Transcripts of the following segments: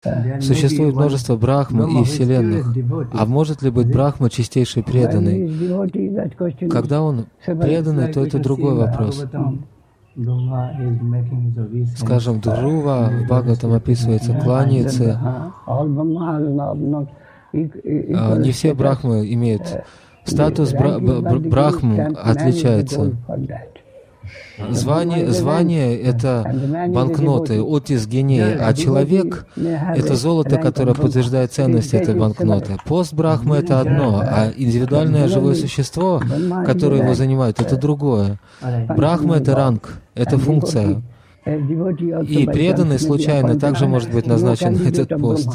Существует множество брахм и вселенных. А может ли быть брахма чистейший преданный? Когда он преданный, то это другой вопрос. Скажем, Друва в Бхагаватам описывается, кланяется. Не все брахмы имеют. Статус брахм отличается. Звание — это банкноты, отис генеи, а человек — это золото, которое подтверждает ценность этой банкноты. Пост брахмы — это одно, а индивидуальное живое существо, которое его занимает, это другое. Брахма — это ранг, это функция. И преданный случайно также может быть назначен на этот пост.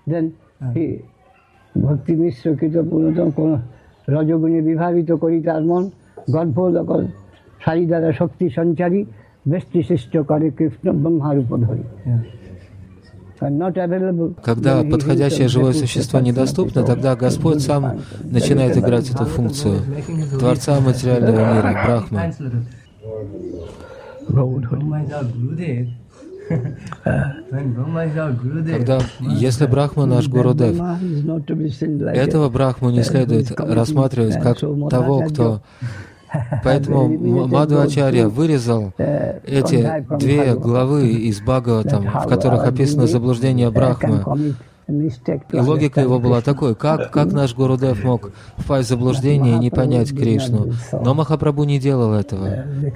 Когда подходящее живое существо недоступно, тогда Господь сам начинает играть эту функцию Творца материального мира, Брахмы. Если Брахма наш Гурудев, этого Брахму не следует рассматривать как того, кто... Поэтому Мадхвачарья вырезал эти две главы из Бхагаватам, в которых описано заблуждение Брахмы. И логика его была такой, как наш Гурудев мог впасть в заблуждение и не понять Кришну. Но Махапрабху не делал этого.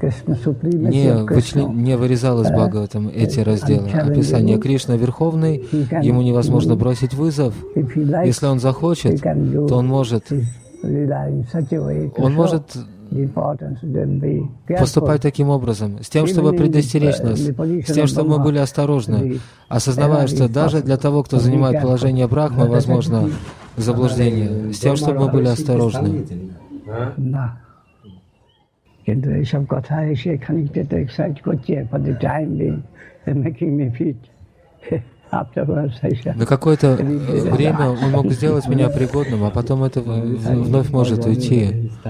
Не вырезал из Бхагаватам эти разделы. Описание Кришна Верховный, ему невозможно бросить вызов. Если он захочет, то он может поступать таким образом, с тем, чтобы предостеречь нас, с тем, чтобы мы были осторожны, осознавая, что даже для того, кто занимает положение Брахмы, возможно заблуждение, с тем, чтобы мы были осторожны. На какое-то время он мог сделать меня пригодным, а потом это вновь может уйти.